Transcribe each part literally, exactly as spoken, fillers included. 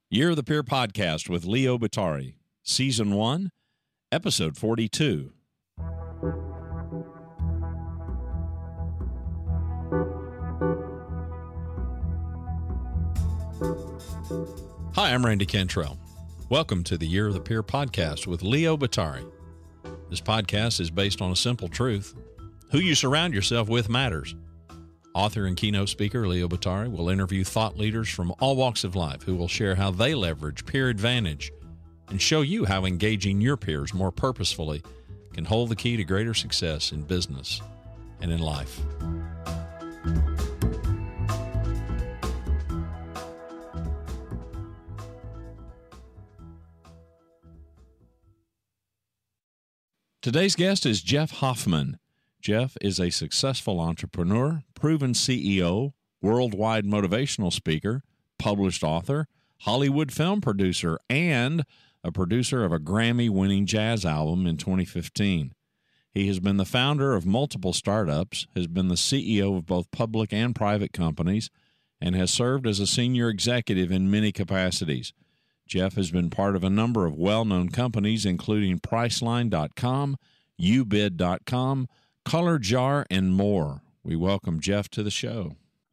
Year of the Peer Podcast with Leo Batari, Season one, Episode forty-two. Hi, I'm Randy Cantrell. Welcome to the Year of the Peer Podcast with Leo Batari. This podcast is based on a simple truth. Who you surround yourself with matters. Author and keynote speaker Leo Batari will interview thought leaders from all walks of life who will share how they leverage peer advantage and show you how engaging your peers more purposefully can hold the key to greater success in business and in life. Today's guest is Jeff Hoffman. Jeff is a successful entrepreneur, proven C E O, worldwide motivational speaker, published author, Hollywood film producer, and a producer of a Grammy-winning jazz album in twenty fifteen. He has been the founder of multiple startups, has been the C E O of both public and private companies, and has served as a senior executive in many capacities. Jeff has been part of a number of well-known companies, including Priceline dot com, U Bid dot com, Color Jar, and more. We welcome Jeff to the show.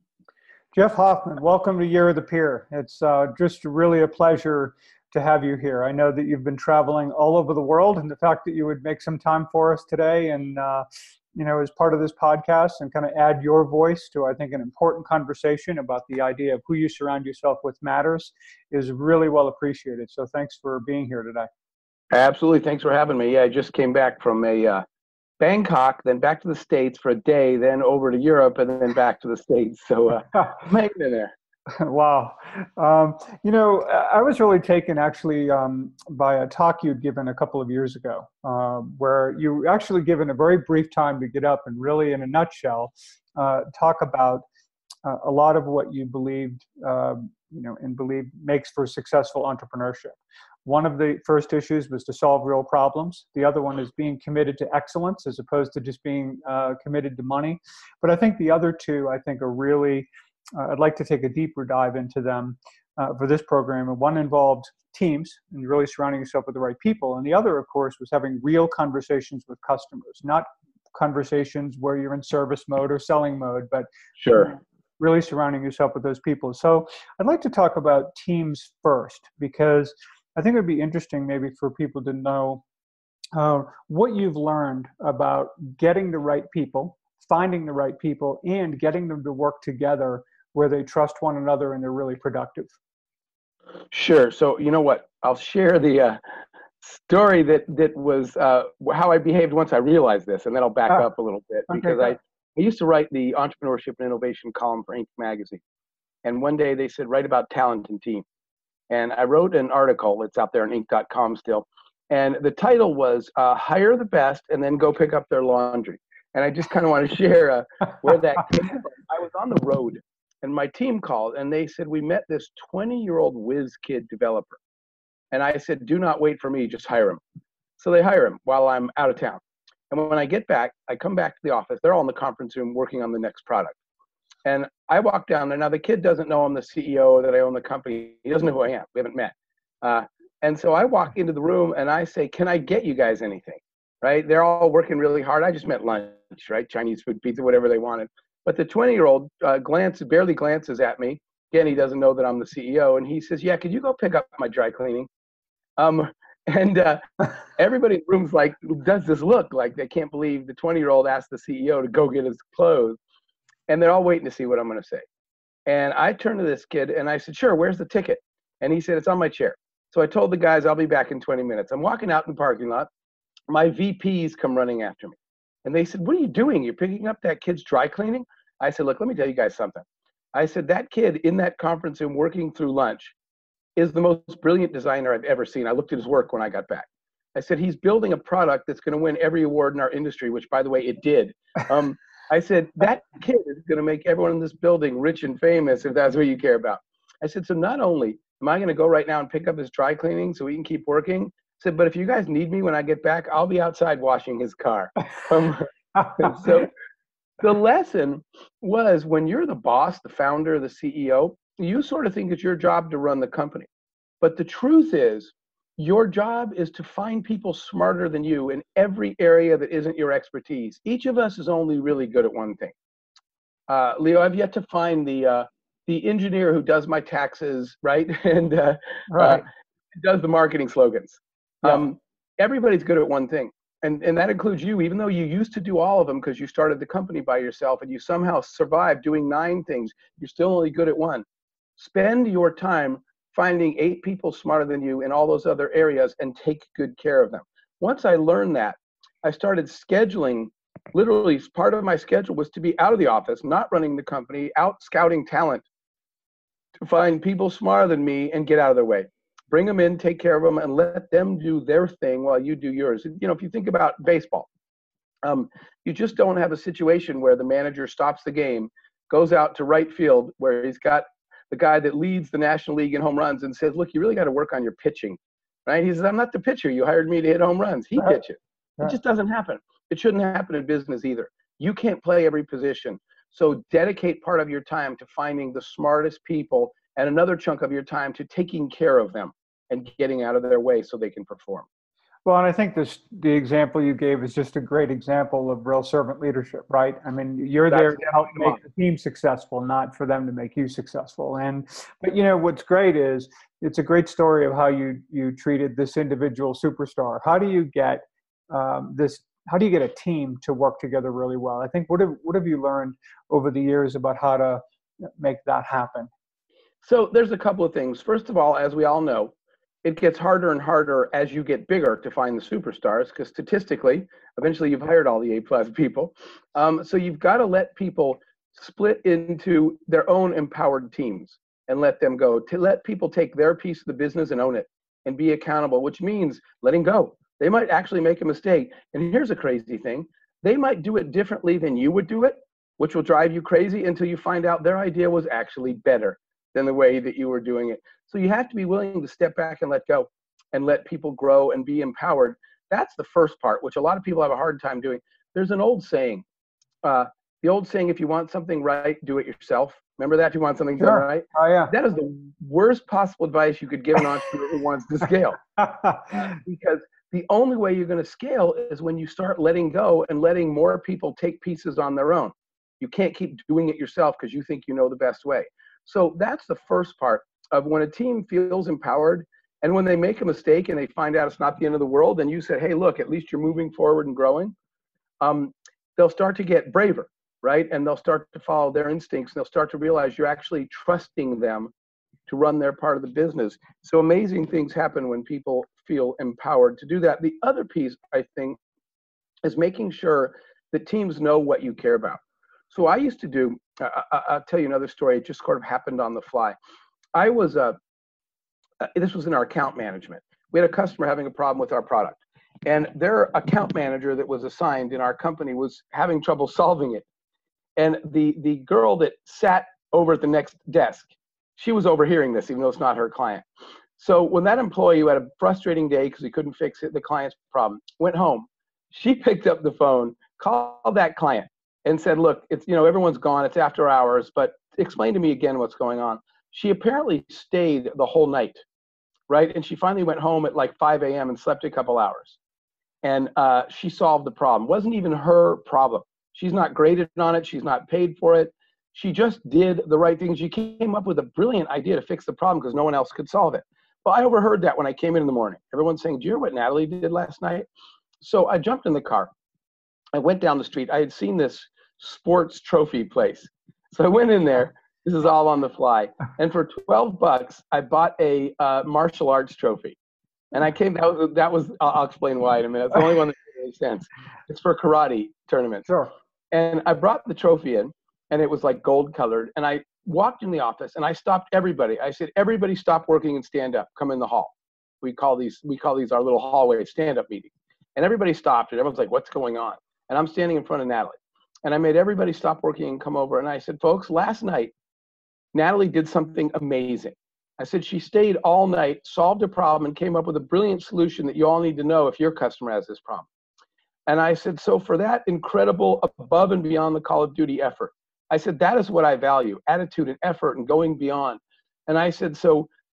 Jeff Hoffman, welcome to Year of the Peer. It's uh, just really a pleasure to have you here. I know that you've been traveling all over the world, and the fact that you would make some time for us today and, uh, you know, as part of this podcast and kind of add your voice to, I think, an important conversation about the idea of who you surround yourself with matters is really well appreciated. So thanks for being here today. Absolutely. Thanks for having me. Yeah, I just came back from a uh, Bangkok, then back to the States for a day, then over to Europe, and then back to the States. So uh, I'm hanging in there. Wow. Um, you know, I was really taken actually um, by a talk you'd given a couple of years ago, uh, where you actually given a very brief time to get up and really, in a nutshell, uh, talk about uh, a lot of what you believed, uh, you know, and believed makes for successful entrepreneurship. One of the first issues was to solve real problems. The other one is being committed to excellence as opposed to just being uh, committed to money. But I think the other two, I think, are really, uh, I'd like to take a deeper dive into them uh, for this program. And one involved teams and really surrounding yourself with the right people. And the other, of course, was having real conversations with customers, not conversations where you're in service mode or selling mode, but sure, really surrounding yourself with those people. So I'd like to talk about teams first, because I think it would be interesting maybe for people to know uh, what you've learned about getting the right people, finding the right people, and getting them to work together where they trust one another and they're really productive. Sure. So you know what? I'll share the uh, story that that was uh, how I behaved once I realized this, and then I'll back ah, up a little bit because okay, I, I used to write the entrepreneurship and innovation column for Inc magazine. And one day they said, write about talent and team. And I wrote an article, it's out there on Inc dot com still, and the title was uh, Hire the Best and Then Go Pick Up Their Laundry. And I just kind of want to share uh, where that came from. I was on the road, and my team called, and they said, we met this twenty-year-old whiz kid developer. And I said, do not wait for me, just hire him. So they hire him while I'm out of town. And when I get back, I come back to the office. They're all in the conference room working on the next product. And I walk down there. Now, the kid doesn't know I'm the C E O, that I own the company. He doesn't know who I am. We haven't met. Uh, and so I walk into the room and I say, can I get you guys anything? Right? They're all working really hard. I just meant lunch, right? Chinese food, pizza, whatever they wanted. But the twenty-year-old uh, glances, barely glances at me. Again, he doesn't know that I'm the C E O. And he says, yeah, could you go pick up my dry cleaning? Um, and uh, everybody in the room's like, does this look like they can't believe the twenty-year-old asked the C E O to go get his clothes. And they're all waiting to see what I'm going to say. And I turned to this kid and I said, sure, where's the ticket? And he said, it's on my chair. So I told the guys, I'll be back in twenty minutes. I'm walking out in the parking lot. My V Ps come running after me. And they said, what are you doing? You're picking up that kid's dry cleaning? I said, look, let me tell you guys something. I said, that kid in that conference room working through lunch is the most brilliant designer I've ever seen. I looked at his work when I got back. I said, he's building a product that's going to win every award in our industry, which, by the way, it did. Um, I said, that kid is going to make everyone in this building rich and famous if that's what you care about. I said, so not only am I going to go right now and pick up his dry cleaning so he can keep working, I said, but if you guys need me when I get back, I'll be outside washing his car. Um, so the lesson was when you're the boss, the founder, the C E O, you sort of think it's your job to run the company. But the truth is, your job is to find people smarter than you in every area that isn't your expertise. Each of us is only really good at one thing. Uh, Leo, I've yet to find the uh, the engineer who does my taxes, right? and uh, right. uh, does the marketing slogans. Yeah. Um, everybody's good at one thing. And, and that includes you, even though you used to do all of them because you started the company by yourself and you somehow survived doing nine things, you're still only good at one. Spend your time finding eight people smarter than you in all those other areas and take good care of them. Once I learned that, I started scheduling. Literally, part of my schedule was to be out of the office, not running the company, out scouting talent to find people smarter than me and get out of their way. Bring them in, take care of them, and let them do their thing while you do yours. You know, if you think about baseball, um, you just don't have a situation where the manager stops the game, goes out to right field where he's got the guy that leads the National League in home runs and says, look, you really got to work on your pitching, right? He says, I'm not the pitcher. You hired me to hit home runs. He Right. pitches. Right. It just doesn't happen. It shouldn't happen in business either. You can't play every position. So dedicate part of your time to finding the smartest people and another chunk of your time to taking care of them and getting out of their way so they can perform. Well, and I think this the example you gave is just a great example of real servant leadership, right? I mean, you're That's there to help come on. make the team successful, not for them to make you successful. And but you know what's great is it's a great story of how you you treated this individual superstar. How do you get um, this? How do you get a team to work together really well? I think what have what have you learned over the years about how to make that happen? So there's a couple of things. First of all, as we all know, it gets harder and harder as you get bigger to find the superstars because statistically, eventually you've hired all the A-plus people. Um, so you've got to let people split into their own empowered teams and let them go. To let people take their piece of the business and own it and be accountable, which means letting go. They might actually make a mistake. And here's a crazy thing. They might do it differently than you would do it, which will drive you crazy until you find out their idea was actually better than the way that you were doing it. So you have to be willing to step back and let go and let people grow and be empowered. That's the first part, which a lot of people have a hard time doing. There's an old saying, uh, the old saying, if you want something right, do it yourself. Remember that? If you want something Sure. done right? Oh, yeah. That is the worst possible advice you could give an entrepreneur who wants to scale. Because the only way you're going to scale is when you start letting go and letting more people take pieces on their own. You can't keep doing it yourself because you think you know the best way. So that's the first part of when a team feels empowered and when they make a mistake and they find out it's not the end of the world and you said, hey, look, at least you're moving forward and growing, um, they'll start to get braver, right? And they'll start to follow their instincts and they'll start to realize you're actually trusting them to run their part of the business. So amazing things happen when people feel empowered to do that. The other piece, I think, is making sure that teams know what you care about. So I used to do, uh, I'll tell you another story. It just sort of happened on the fly. I was, uh, uh, this was in our account management. We had a customer having a problem with our product. And their account manager that was assigned in our company was having trouble solving it. And the, the girl that sat over at the next desk, she was overhearing this, even though it's not her client. So when that employee who had a frustrating day because he couldn't fix it, the client's problem, went home, she picked up the phone, called that client, and said, look, it's, you know, everyone's gone, it's after hours, but explain to me again what's going on. She apparently stayed the whole night, right? And she finally went home at like five a.m. and slept a couple hours. And uh, she solved the problem. It wasn't even her problem. She's not graded on it. She's not paid for it. She just did the right thing. She came up with a brilliant idea to fix the problem because no one else could solve it. Well, I overheard that when I came in in the morning. Everyone's saying, do you hear what Natalie did last night? So I jumped in the car. I went down the street. I had seen this sports trophy place. So I went in there. This is all on the fly. And for twelve bucks, I bought a uh, martial arts trophy. And I came, that was, that was I'll, I'll explain why in a minute. It's the only one that made any sense. It's for karate tournaments. Sure. And I brought the trophy in, and it was like gold colored. And I walked in the office, and I stopped everybody. I said, everybody stop working and stand up. Come in the hall. We call these, we call these our little hallway stand-up meetings. And everybody stopped, and everyone's like, what's going on? And I'm standing in front of Natalie. And I made everybody stop working and come over. And I said, folks, last night, Natalie did something amazing. I said, she stayed all night, solved a problem, and came up with a brilliant solution that you all need to know if your customer has this problem. And I said, so for that incredible above and beyond the Call of Duty effort, I said, that is what I value, attitude and effort and going beyond. And I said, so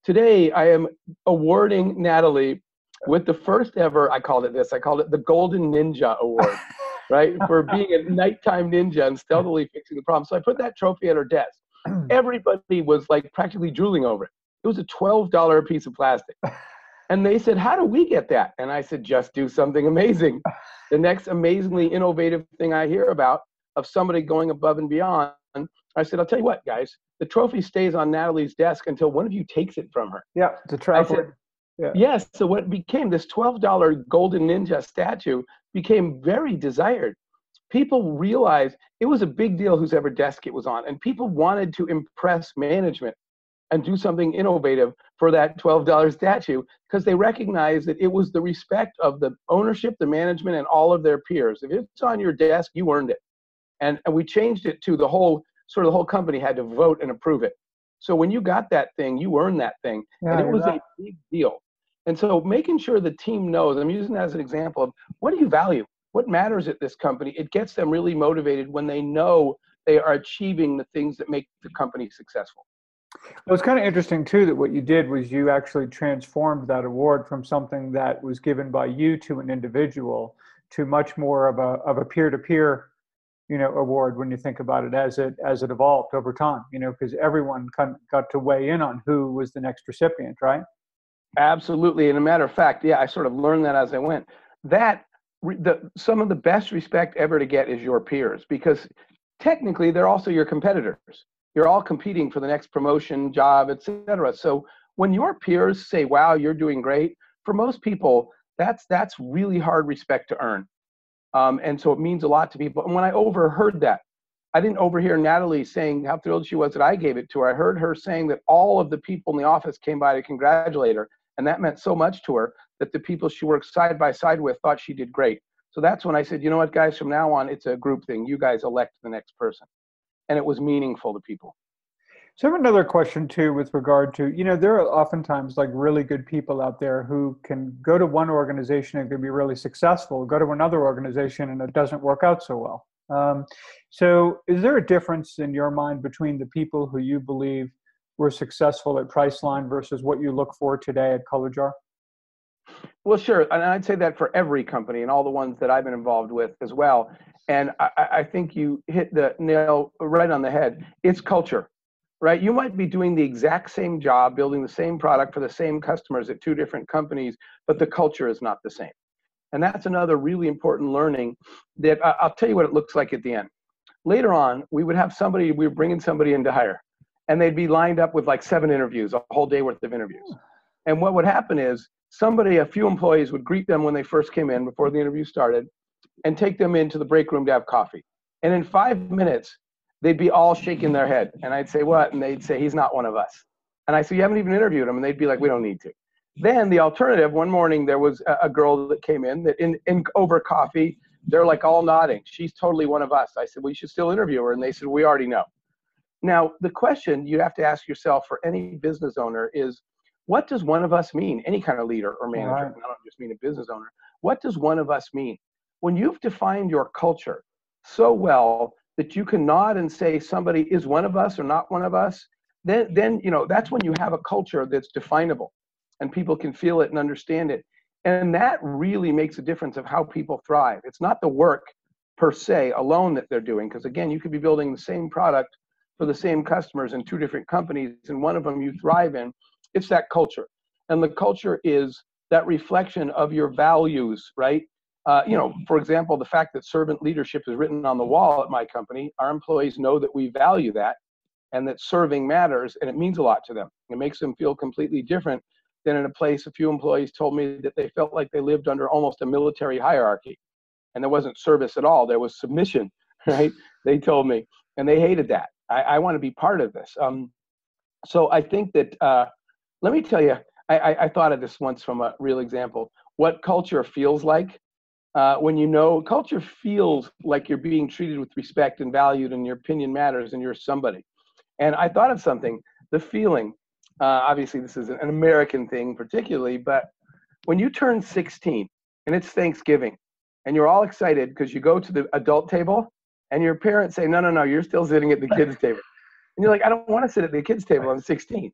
today I am awarding Natalie with the first ever, I called it this, I called it the Golden Ninja Award, right? For being a nighttime ninja and stealthily fixing the problem. So I put that trophy at her desk. Everybody was like practically drooling over it. It was a twelve dollar piece of plastic. And they said, how do we get that? And I said, just do something amazing. The next amazingly innovative thing I hear about of somebody going above and beyond, I said, I'll tell you what, guys, the trophy stays on Natalie's desk until one of you takes it from her. Yeah, to travel. Said, yeah. Yes, so what became this twelve dollar Golden Ninja statue became very desired. People realized it was a big deal whose ever desk it was on, and people wanted to impress management and do something innovative for that twelve dollar statue because they recognized that it was the respect of the ownership, the management, and all of their peers. If it's on your desk, you earned it. And, and we changed it to the whole, sort of the whole company had to vote and approve it. So when you got that thing, you earned that thing. Yeah, and it was right. a big deal. And so making sure the team knows, I'm using that as an example of what do you value? What matters at this company? It gets them really motivated when they know they are achieving the things that make the company successful. Well, it's kind of interesting too that what you did was you actually transformed that award from something that was given by you to an individual to much more of a of a peer-to-peer, you know, award when you think about it as it as it evolved over time, you know, because everyone kind of got to weigh in on who was the next recipient, right? Absolutely. And a matter of fact, yeah, I sort of learned that as I went. That the some of the best respect ever to get is your peers, because technically they're also your competitors. You're all competing for the next promotion, job, et cetera. So when your peers say, wow, you're doing great, for most people, that's that's really hard respect to earn. Um, and so it means a lot to people. And when I overheard that, I didn't overhear Natalie saying how thrilled she was that I gave it to her. I heard her saying that all of the people in the office came by to congratulate her. And that meant so much to her that the people she worked side by side with thought she did great. So that's when I said, you know what, guys, from now on, it's a group thing. You guys elect the next person. And it was meaningful to people. So I have another question too with regard to, you know, there are oftentimes like really good people out there who can go to one organization and can be really successful, go to another organization and it doesn't work out so well. Um, so is there a difference in your mind between the people who you believe were successful at Priceline versus what you look for today at Color Jar? Well, sure. And I'd say that for every company and all the ones that I've been involved with as well. And I, I think you hit the nail right on the head. It's culture, right? You might be doing the exact same job, building the same product for the same customers at two different companies, but the culture is not the same. And that's another really important learning that I'll tell you what it looks like at the end. Later on, we would have somebody, we were bringing somebody in to hire, and they'd be lined up with like seven interviews, a whole day worth of interviews. And what would happen is somebody, a few employees would greet them when they first came in before the interview started and take them into the break room to have coffee. And in five minutes, they'd be all shaking their head. And I'd say, what? And they'd say, he's not one of us. And I said, you haven't even interviewed him. And they'd be like, we don't need to. Then the alternative, one morning, there was a, a girl that came in that in, in over coffee, they're like all nodding. She's totally one of us. I said, well, you should still interview her. And they said, we already know. Now, the question you have to ask yourself for any business owner is, what does one of us mean? Any kind of leader or manager, right. I don't just mean a business owner. What does one of us mean? When you've defined your culture so well that you can nod and say somebody is one of us or not one of us, then, then you know, that's when you have a culture that's definable and people can feel it and understand it. And that really makes a difference of how people thrive. It's not the work per se alone that they're doing, because again, you could be building the same product for the same customers in two different companies, and one of them you thrive in. It's that culture. And the culture is that reflection of your values, right? Uh, you know, for example, the fact that servant leadership is written on the wall at my company, our employees know that we value that and that serving matters, and it means a lot to them. It makes them feel completely different than in a place a few employees told me that they felt like they lived under almost a military hierarchy. And there wasn't service at all. There was submission, right? They told me, and they hated that. I, I want to be part of this. Um, so I think that, uh, let me tell you, I, I, I thought of this once from a real example. What culture feels like uh, when you know, culture feels like you're being treated with respect and valued and your opinion matters and you're somebody. And I thought of something, the feeling, uh, obviously this is an American thing particularly, but when you turn sixteen and it's Thanksgiving and you're all excited because you go to the adult table and your parents say, no, no, no, you're still sitting at the kids' table. And you're like, I don't want to sit at the kids' table, I'm sixteen.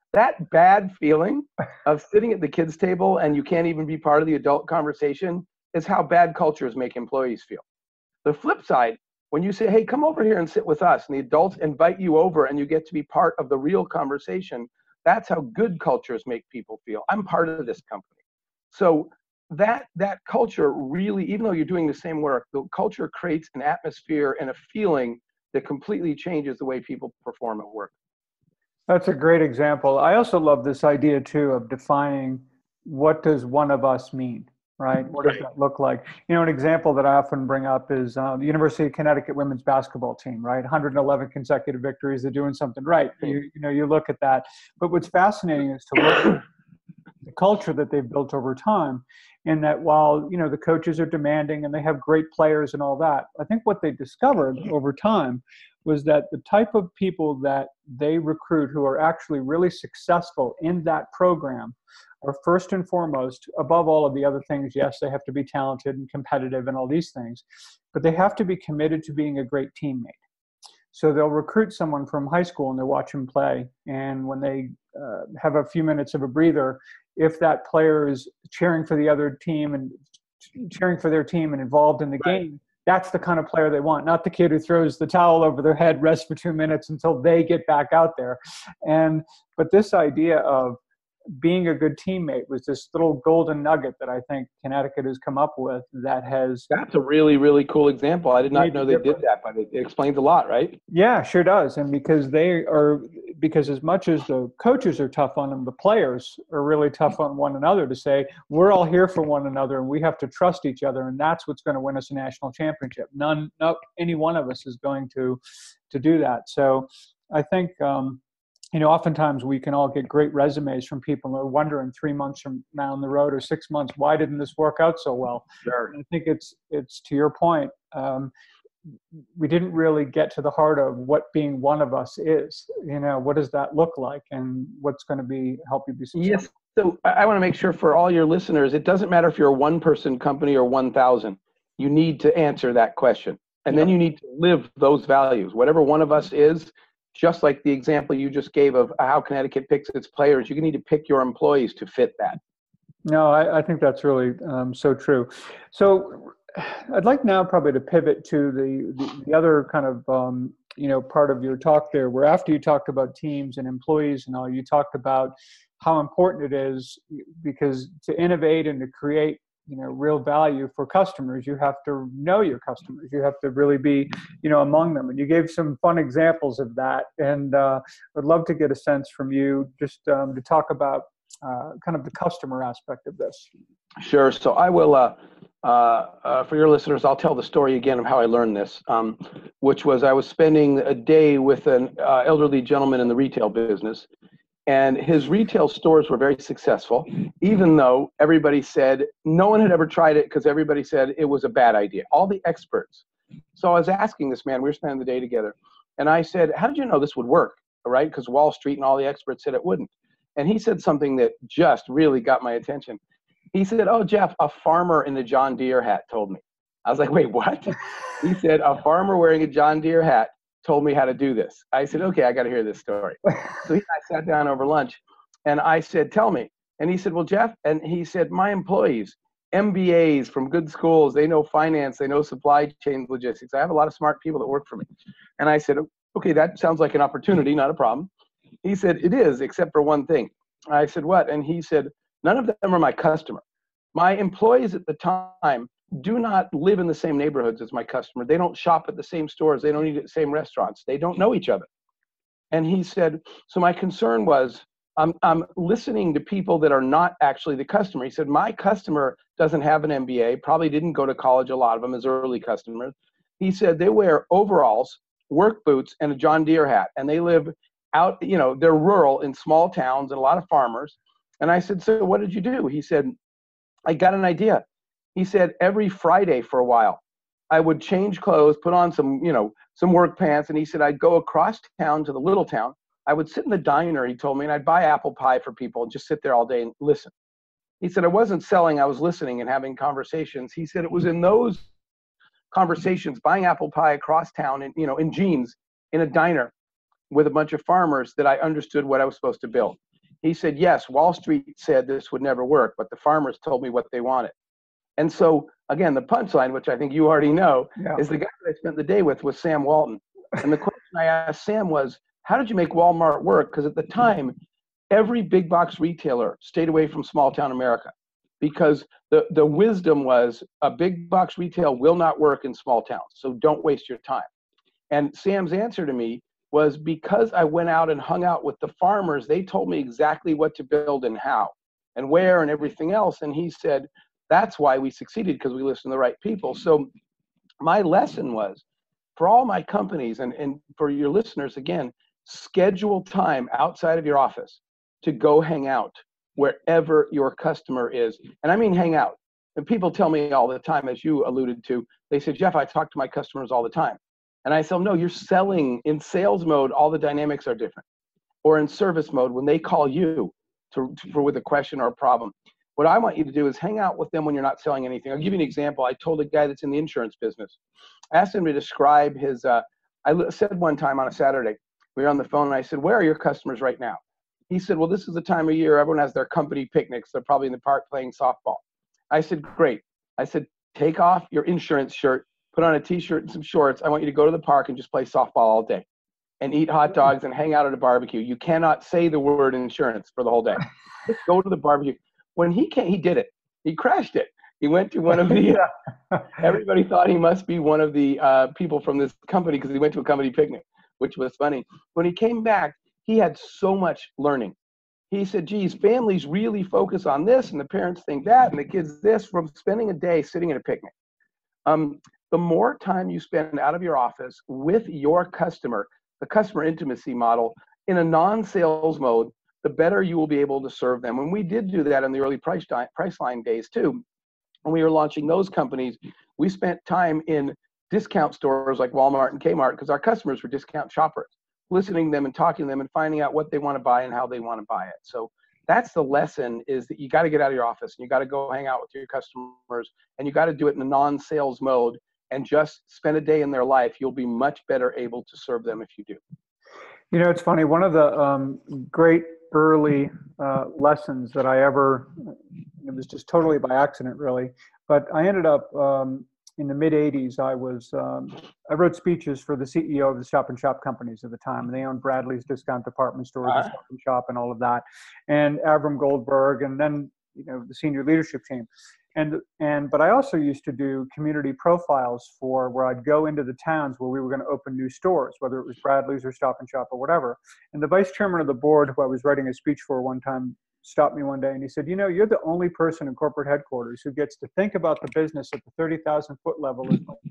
that bad feeling of sitting at the kids' table and you can't even be part of the adult conversation is how bad cultures make employees feel. The flip side, when you say, hey, come over here and sit with us, and the adults invite you over and you get to be part of the real conversation, that's how good cultures make people feel. I'm part of this company. So that that culture really, even though you're doing the same work, the culture creates an atmosphere and a feeling that completely changes the way people perform at work. That's a great example. I also love this idea too of defining what does one of us mean, right? What does Right. that look like? You know, an example that I often bring up is uh, the University of Connecticut women's basketball team, right? one hundred eleven consecutive victories. They're doing something right. You, you know, you look at that. But what's fascinating is to look at the culture that they've built over time, in that while, you know, the coaches are demanding and they have great players and all that, I think what they discovered over time was that the type of people that they recruit who are actually really successful in that program are first and foremost, above all of the other things. Yes, they have to be talented and competitive and all these things, but they have to be committed to being a great teammate. So they'll recruit someone from high school and they watch him play. And when they uh, have a few minutes of a breather, if that player is cheering for the other team and cheering for their team and involved in the Right. game, that's the kind of player they want, not the kid who throws the towel over their head, rests for two minutes until they get back out there. And but this idea of being a good teammate was this little golden nugget that I think Connecticut has come up with that has. That's a really, really cool example. I did not made know the they did difference. that, but it, it explains a lot, right? Yeah, sure does. And because they are, because as much as the coaches are tough on them, the players are really tough on one another to say, we're all here for one another and we have to trust each other. And that's what's going to win us a national championship. None, not any one of us is going to, to do that. So I think, um, you know, oftentimes we can all get great resumes from people and are wondering three months from down the road or six months, why didn't this work out so well? Sure. And I think it's, it's to your point. Um, we didn't really get to the heart of what being one of us is. You know, what does that look like and what's going to be help you be successful? Yes. So I, I want to make sure for all your listeners, it doesn't matter if you're a one person company or one thousand, you need to answer that question. And then you need to live those values. Whatever one of us is, just like the example you just gave of how Connecticut picks its players, you need to pick your employees to fit that. No, I, I think that's really um, so true. So I'd like now probably to pivot to the, the, the other kind of, um, you know, part of your talk there, where after you talked about teams and employees and all, you talked about how important it is, because to innovate and to create, you know, real value for customers, you have to know your customers. You have to really be, you know, among them. And you gave some fun examples of that. And uh, I'd love to get a sense from you just um, to talk about uh, kind of the customer aspect of this. Sure. So I will, uh, uh, uh, for your listeners, I'll tell the story again of how I learned this, um, which was I was spending a day with an uh, elderly gentleman in the retail business. And his retail stores were very successful, even though everybody said no one had ever tried it because everybody said it was a bad idea, all the experts. So I was asking this man, we were spending the day together, and I said, how did you know this would work, all right? Because Wall Street and all the experts said it wouldn't. And he said something that just really got my attention. He said, oh, Jeff, a farmer in a John Deere hat told me. I was like, wait, what? He said, a farmer wearing a John Deere hat told me how to do this. I said, okay, I got to hear this story. So he and I sat down over lunch and I said, tell me. And he said, well, Jeff, and he said, my employees, M B As from good schools, they know finance, they know supply chain logistics. I have a lot of smart people that work for me. And I said, okay, that sounds like an opportunity, not a problem. He said, it is, except for one thing. I said, what? And he said, none of them are my customer. My employees at the time do not live in the same neighborhoods as my customer. They don't shop at the same stores. They don't eat at the same restaurants. They don't know each other. And he said, so my concern was, I'm, I'm listening to people that are not actually the customer. He said, my customer doesn't have an M B A, probably didn't go to college, a lot of them as early customers. He said they wear overalls, work boots, and a John Deere hat. And they live out, you know, they're rural in small towns and a lot of farmers. And I said, so what did you do? He said, I got an idea. He said, every Friday for a while, I would change clothes, put on some, you know, some work pants. And he said, I'd go across town to the little town. I would sit in the diner, he told me, and I'd buy apple pie for people and just sit there all day and listen. He said, I wasn't selling, I was listening and having conversations. He said, it was in those conversations, buying apple pie across town and, you know, in jeans in a diner with a bunch of farmers that I understood what I was supposed to build. He said, yes, Wall Street said this would never work, but the farmers told me what they wanted. And so, again, the punchline, which I think you already know, yeah. is the guy that I spent the day with was Sam Walton. And the question I asked Sam was, how did you make Walmart work? Because at the time, every big box retailer stayed away from small town America, because the, the wisdom was a big box retail will not work in small towns. So don't waste your time. And Sam's answer to me was, because I went out and hung out with the farmers, they told me exactly what to build and how and where and everything else. And he said, that's why we succeeded, because we listened to the right people. So my lesson was, for all my companies and, and for your listeners, again, schedule time outside of your office to go hang out wherever your customer is. And I mean hang out. And people tell me all the time, as you alluded to, they say, Jeff, I talk to my customers all the time. And I say, no, you're selling. In sales mode, all the dynamics are different. Or in service mode, when they call you to, to, for with a question or a problem. What I want you to do is hang out with them when you're not selling anything. I'll give you an example. I told a guy that's in the insurance business. I asked him to describe his, uh, I said one time on a Saturday, we were on the phone, and I said, where are your customers right now? He said, well, this is the time of year everyone has their company picnics. They're probably in the park playing softball. I said, great. I said, take off your insurance shirt, put on a t-shirt and some shorts. I want you to go to the park and just play softball all day and eat hot dogs and hang out at a barbecue. You cannot say the word insurance for the whole day. Just go to the barbecue. When he came, he did it. He crashed it. He went to one of the, uh, everybody thought he must be one of the uh, people from this company, because he went to a company picnic, which was funny. When he came back, he had so much learning. He said, geez, families really focus on this, and the parents think that, and the kids this, from spending a day sitting at a picnic. Um, the more time you spend out of your office with your customer, the customer intimacy model, in a non-sales mode, the better you will be able to serve them. And we did do that in the early price Priceline days too. When we were launching those companies, we spent time in discount stores like Walmart and Kmart, because our customers were discount shoppers, listening to them and talking to them and finding out what they want to buy and how they want to buy it. So that's the lesson, is that you got to get out of your office and you got to go hang out with your customers, and you got to do it in a non-sales mode and just spend a day in their life. You'll be much better able to serve them if you do. You know, it's funny. One of the um, great early uh, lessons that I ever, it was just totally by accident really, but I ended up um, in the mid eighties, I was, um, I wrote speeches for the C E O of the Stop and Shop companies at the time. And they owned Bradley's discount department stores, uh-huh. Stop and Shop and all of that. And Avram Goldberg, and then, you know, the senior leadership team. And, and, but I also used to do community profiles for where I'd go into the towns where we were going to open new stores, whether it was Bradley's or Stop and Shop or whatever. And the vice chairman of the board, who I was writing a speech for one time, stopped me one day and he said, you know, you're the only person in corporate headquarters who gets to think about the business at the thirty thousand foot level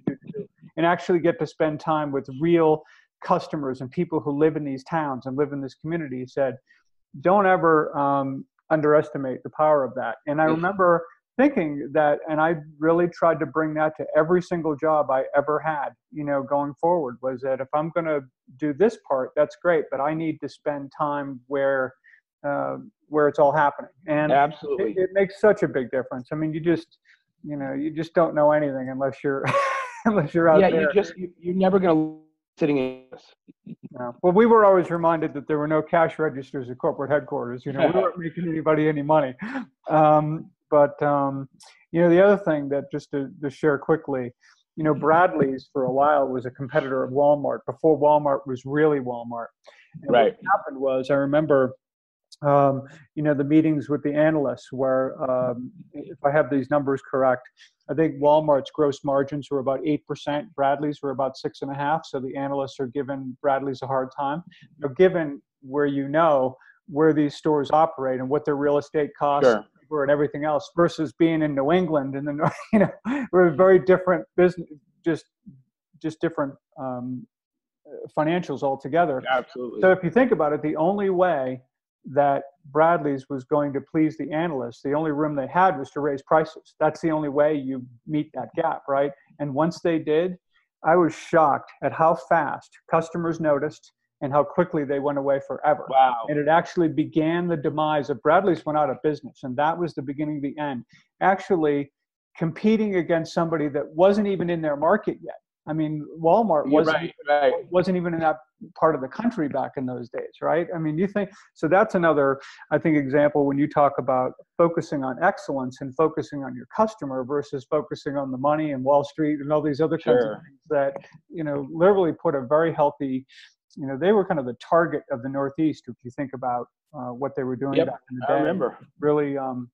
and actually get to spend time with real customers and people who live in these towns and live in this community. He said, don't ever um, underestimate the power of that. And I remember thinking that, and I really tried to bring that to every single job I ever had, you know, going forward, was that if I'm going to do this part, that's great, but I need to spend time where, uh, where it's all happening. And absolutely, it, it makes such a big difference. I mean, you just, you know, you just don't know anything unless you're, unless you're out yeah, there. Yeah, you just, you, you're never going to sitting in this. No. Well, we were always reminded that there were no cash registers at corporate headquarters. You know, we weren't making anybody any money. Um, But, um, you know, the other thing that just to, to share quickly, you know, Bradley's for a while was a competitor of Walmart before Walmart was really Walmart. And right. What happened was, I remember, um, you know, the meetings with the analysts where, um, if I have these numbers correct, I think Walmart's gross margins were about eight percent. Bradley's were about six and a half. So the analysts are giving Bradley's a hard time. Now, given where, you know, where these stores operate and what their real estate costs sure. and everything else versus being in New England and then, you know, we're very different business, just, just different um, financials altogether. Absolutely. So if you think about it, the only way that Bradley's was going to please the analysts, the only room they had was to raise prices. That's the only way you meet that gap, right? And once they did, I was shocked at how fast customers noticed and how quickly they went away forever. Wow. And it actually began the demise of Bradley's went out of business. And that was the beginning of the end. Actually competing against somebody that wasn't even in their market yet. I mean, Walmart wasn't, right, right. wasn't even in that part of the country back in those days, right? I mean, you think, so that's another, I think, example when you talk about focusing on excellence and focusing on your customer versus focusing on the money and Wall Street and all these other kinds Sure. of things that, you know, literally put a very healthy, you know, they were kind of the target of the Northeast, if you think about uh, what they were doing Yep, back in the day. I remember. Really, um,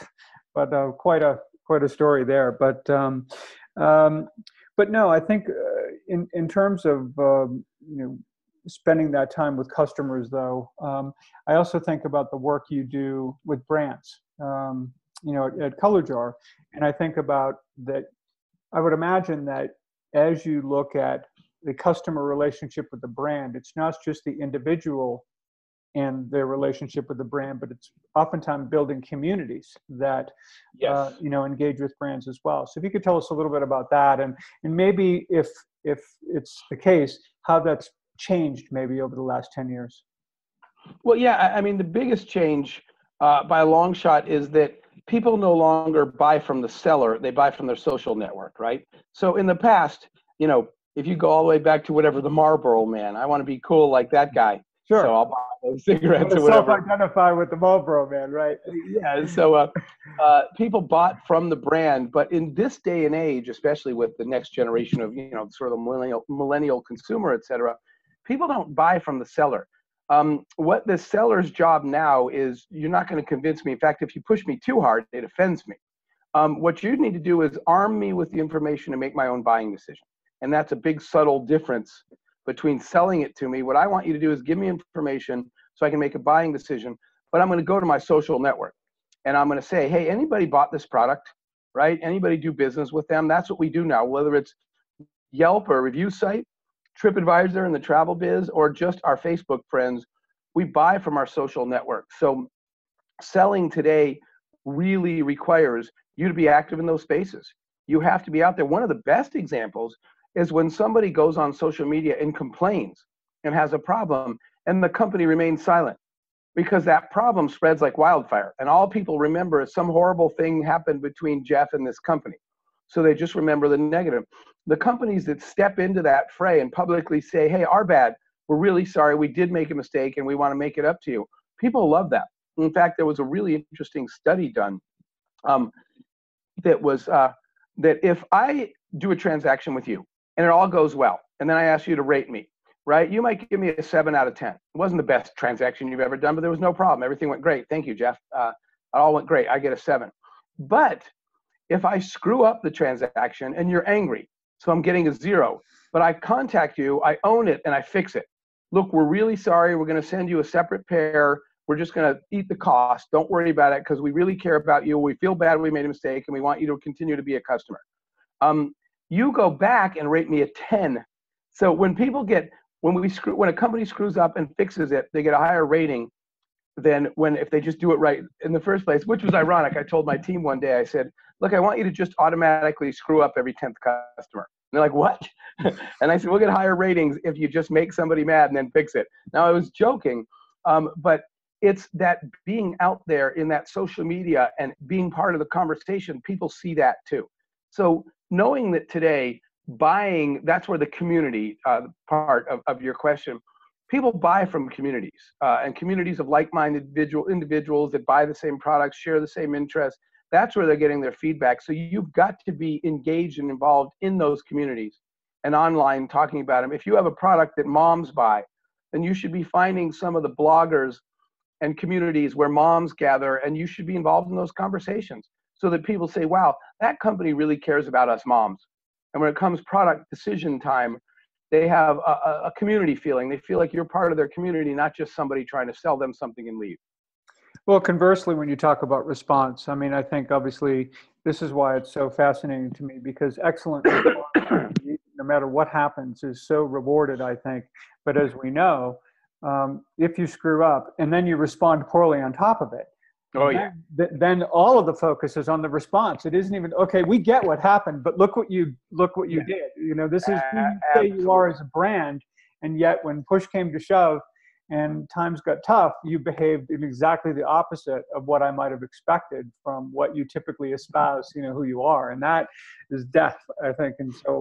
but uh, quite a, quite a story there. But, um, um, but no, I think uh, in, in terms of, um, you know, spending that time with customers, though, um, I also think about the work you do with brands, um, you know, at, at Color Jar. And I think about that, I would imagine that as you look at the customer relationship with the brand, it's not just the individual and their relationship with the brand, but it's oftentimes building communities that, yes. uh, you know, engage with brands as well. So if you could tell us a little bit about that, and and maybe if if it's the case, how that's changed maybe over the last ten years. Well, yeah, I, I mean, the biggest change uh, by a long shot is that people no longer buy from the seller, they buy from their social network, right? So in the past, you know, if you go all the way back to whatever, the Marlboro Man, I want to be cool like that guy. Sure. So I'll buy those cigarettes or whatever. Self-identify with the Marlboro Man, right? Yeah. So uh, uh, people bought from the brand, but in this day and age, especially with the next generation of, you know, sort of the millennial millennial consumer, et cetera, people don't buy from the seller. Um, what the seller's job now is, you're not going to convince me. In fact, if you push me too hard, it offends me. Um, what you need to do is arm me with the information to make my own buying decision. And that's a big subtle difference between selling it to me. What I want you to do is give me information so I can make a buying decision, but I'm going to go to my social network and I'm going to say, hey, anybody bought this product, right? Anybody do business with them? That's what we do now, whether it's Yelp or a review site, TripAdvisor in the travel biz, or just our Facebook friends. We buy from our social network. So selling today really requires you to be active in those spaces. You have to be out there. One of the best examples is when somebody goes on social media and complains and has a problem, and the company remains silent, because that problem spreads like wildfire. And all people remember is some horrible thing happened between Jeff and this company. So they just remember the negative. The companies that step into that fray and publicly say, hey, our bad, we're really sorry, we did make a mistake and we want to make it up to you. People love that. In fact, there was a really interesting study done um, that was uh, that if I do a transaction with you and it all goes well, and then I ask you to rate me, right? You might give me a seven out of ten. It wasn't the best transaction you've ever done, but there was no problem. Everything went great. Thank you, Jeff. Uh, it all went great. I get a seven. But if I screw up the transaction and you're angry, so I'm getting a zero, but I contact you, I own it, and I fix it. Look, we're really sorry. We're going to send you a separate pair. We're just going to eat the cost. Don't worry about it, because we really care about you. We feel bad we made a mistake, and we want you to continue to be a customer. Um, you go back and rate me a ten. So when people get, when we screw, when a company screws up and fixes it, they get a higher rating than when, if they just do it right in the first place, which was ironic. I told my team one day, I said, look, I want you to just automatically screw up every tenth customer. And they're like, what? And I said, we'll get higher ratings if you just make somebody mad and then fix it. Now, I was joking, um, but it's that being out there in that social media and being part of the conversation, people see that too. So knowing that today, buying, that's where the community uh, part of, of your question, people buy from communities uh, and communities of like-minded individual, individuals that buy the same products, share the same interests. That's where they're getting their feedback. So you've got to be engaged and involved in those communities and online talking about them. If you have a product that moms buy, then you should be finding some of the bloggers and communities where moms gather, and you should be involved in those conversations so that people say, wow, that company really cares about us moms. And when it comes product decision time, they have a, a community feeling. They feel like you're part of their community, not just somebody trying to sell them something and leave. Well, conversely, when you talk about response, I mean, I think obviously this is why it's so fascinating to me, because excellent response, no matter what happens, is so rewarded, I think. But as we know, um, if you screw up and then you respond poorly on top of it, oh yeah, then, then all of the focus is on the response. It isn't even, okay, we get what happened, but look what you look what you yeah. did. You know, this is who you say you are as a brand, and yet when push came to shove and times got tough, you behaved in exactly the opposite of what I might have expected from what you typically espouse, you know, who you are. And that is death, I think. And so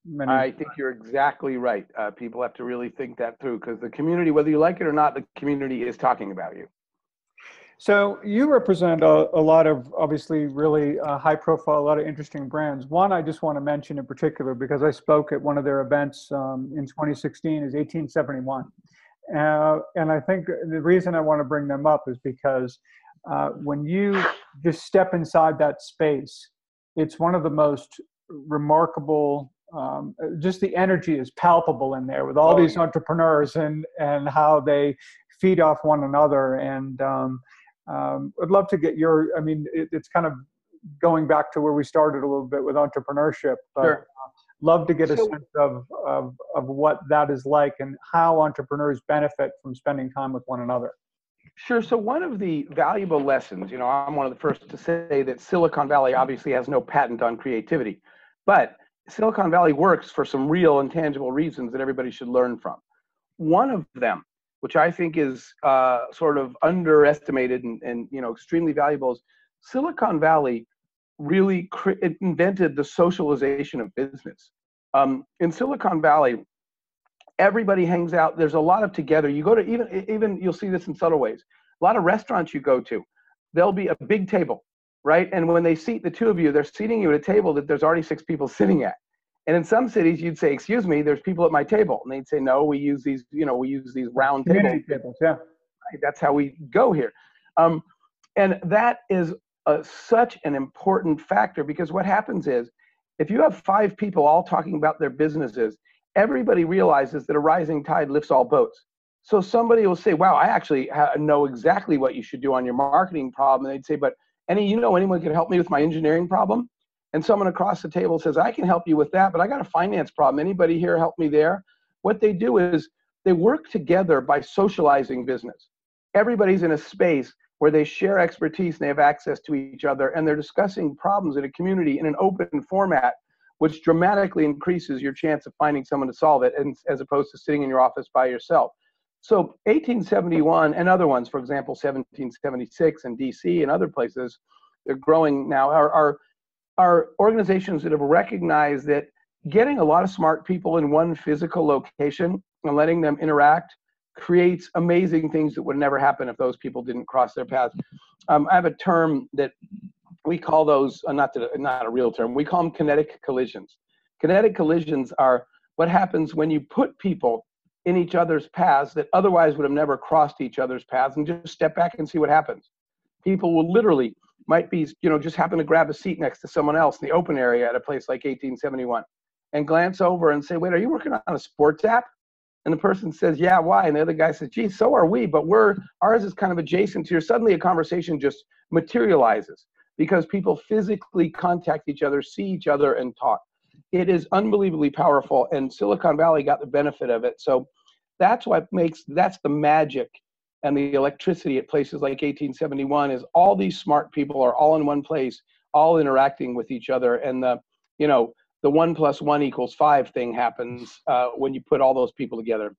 many. I think you're exactly right. Uh, people have to really think that through, because the community, whether you like it or not, the community is talking about you. So you represent a, a lot of obviously really uh, high profile, a lot of interesting brands. One I just want to mention in particular because I spoke at one of their events um, in twenty sixteen is eighteen seventy-one. Uh, and I think the reason I want to bring them up is because uh, when you just step inside that space, it's one of the most remarkable, um, just the energy is palpable in there with all Oh, these yeah. entrepreneurs and, and how they feed off one another. And um, um, I'd love to get your, I mean, it, it's kind of going back to where we started a little bit with entrepreneurship, but Sure. uh, love to get a So, sense of, of, of what that is like and how entrepreneurs benefit from spending time with one another. Sure. So one of the valuable lessons, you know, I'm one of the first to say that Silicon Valley obviously has no patent on creativity, but Silicon Valley works for some real and tangible reasons that everybody should learn from. One of them, which I think is uh, sort of underestimated and, and, you know, extremely valuable, is Silicon Valley really cre- it invented the socialization of business. Um, in Silicon Valley, everybody hangs out. There's a lot of together. You go to even, even you'll see this in subtle ways. A lot of restaurants you go to, there'll be a big table, right? And when they seat the two of you, they're seating you at a table that there's already six people sitting at. And in some cities, you'd say, excuse me, there's people at my table. And they'd say, no, we use these, you know, we use these round tables. Community tables, yeah. Right, that's how we go here. Um, and that is a, such an important factor, because what happens is if you have five people all talking about their businesses, everybody realizes that a rising tide lifts all boats. So somebody will say, wow, I actually ha- know exactly what you should do on your marketing problem. And they'd say, but any, you know, anyone can help me with my engineering problem? And someone across the table says, I can help you with that, but I got a finance problem. Anybody here help me there? What they do is they work together by socializing business. Everybody's in a space where they share expertise and they have access to each other, and they're discussing problems in a community in an open format, which dramatically increases your chance of finding someone to solve it, and, as opposed to sitting in your office by yourself. So eighteen seventy-one and other ones, for example, seventeen seventy-six in D C and other places, they're growing now, are, are, are organizations that have recognized that getting a lot of smart people in one physical location and letting them interact creates amazing things that would never happen if those people didn't cross their paths. Um, I have a term that we call those, uh, not, to, not a real term, we call them kinetic collisions. Kinetic collisions are what happens when you put people in each other's paths that otherwise would have never crossed each other's paths, and just step back and see what happens. People will literally, might be, you know, just happen to grab a seat next to someone else in the open area at a place like eighteen seventy-one and glance over and say, wait, are you working on a sports app? And the person says, yeah, why? And the other guy says, gee, so are we, but we're, ours is kind of adjacent to yours. Suddenly a conversation just materializes because people physically contact each other, see each other, and talk. It is unbelievably powerful, and Silicon Valley got the benefit of it. So that's what makes, that's the magic and the electricity at places like eighteen seventy-one, is all these smart people are all in one place, all interacting with each other. And the, you know, the one plus one equals five thing happens uh, when you put all those people together.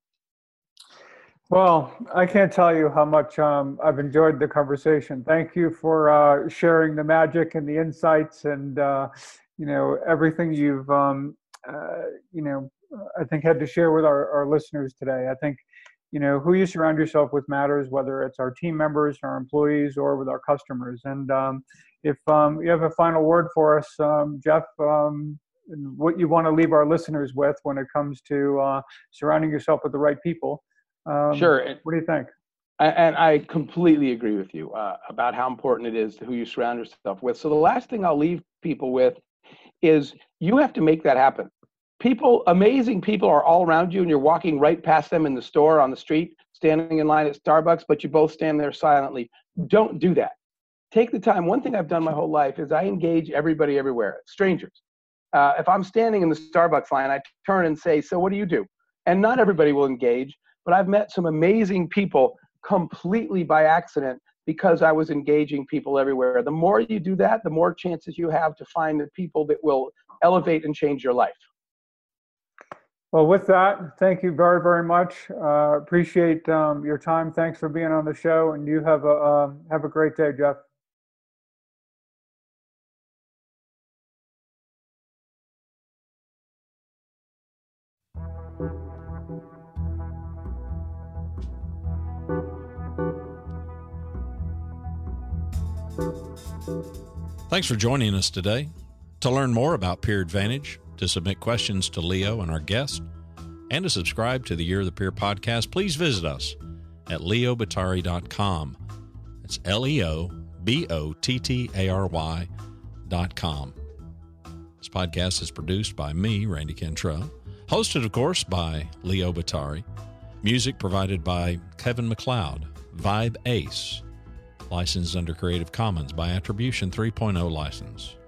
Well, I can't tell you how much um, I've enjoyed the conversation. Thank you for uh, sharing the magic and the insights and, uh, you know, everything you've, um, uh, you know, I think had to share with our, our listeners today. I think, you know, who you surround yourself with matters, whether it's our team members, our employees, or with our customers. And um, if um, you have a final word for us, um, Jeff, um, what you want to leave our listeners with when it comes to uh, surrounding yourself with the right people. Um, Sure. What do you think? And I completely agree with you uh, about how important it is to who you surround yourself with. So the last thing I'll leave people with is you have to make that happen. People, amazing people are all around you, and you're walking right past them in the store, on the street, standing in line at Starbucks, but you both stand there silently. Don't do that. Take the time. One thing I've done my whole life is I engage everybody everywhere, strangers. Uh, if I'm standing in the Starbucks line, I turn and say, so what do you do? And not everybody will engage, but I've met some amazing people completely by accident because I was engaging people everywhere. The more you do that, the more chances you have to find the people that will elevate and change your life. Well, with that, thank you very, very much. Uh, appreciate um, your time. Thanks for being on the show, and you have a uh, have a great day, Jeff. Thanks for joining us today. To learn more about Peer Advantage, to submit questions to Leo and our guest, and to subscribe to the Year of the Peer podcast, please visit us at leo bottary dot com. It's L E O B O T T A R Y dot com. This podcast is produced by me, Randy Cantrell, hosted, of course, by Leo Bottary. Music provided by Kevin MacLeod, Vibe Ace, licensed under Creative Commons by Attribution three point oh license.